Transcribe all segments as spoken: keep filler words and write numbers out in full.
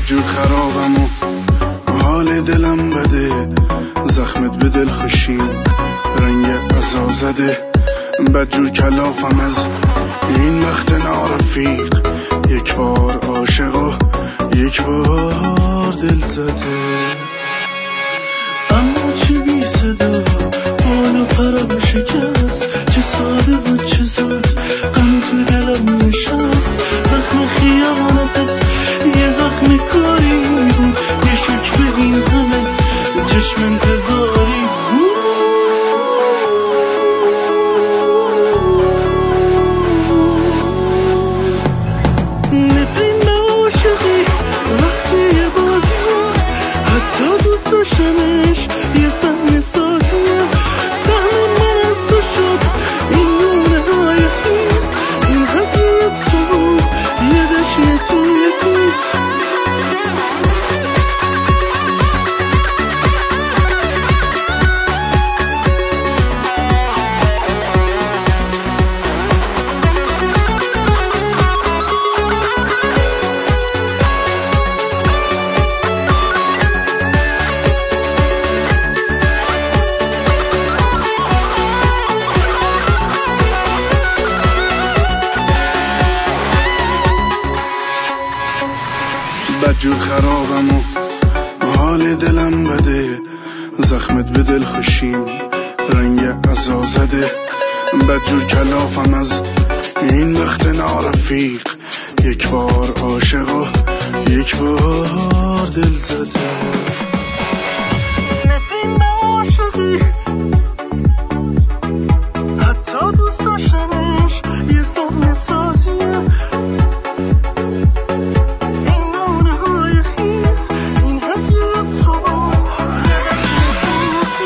بدجور خرابم و حال دلم بده، زخمت به دل خشیم رنگ عزا زده. بدجور کلافم از این وقت نارفیق، یک بار عاشق و یک بار دل زده. اما چه بی صدا بال و پرم شکست، چه ساده بود چه زود غم تو دلم نشست. زخم خیانتت یه زخم کاری بود، یه شک به این همه چشم انتظاری بود. نفرین به عاشقی وقتی یه بازی بود، حتی دوست داشتنش یه سهم سازیه. سهم من از تو شد این نونه های خیز، این هدیه تو بود یه دشنه توی کیس. بدجور خرابم و حال دلم بده، زخمت به دل خشیم رنگ عزا زده. بدجور کلافم از این وقت نارفیق، یک بار عاشق و یک بار دل زده. نفرین به عاشقی حتی دوست داشتنش یه سهم سازیه.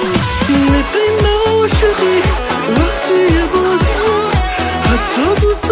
وقتی یه بازی بود حتی دوست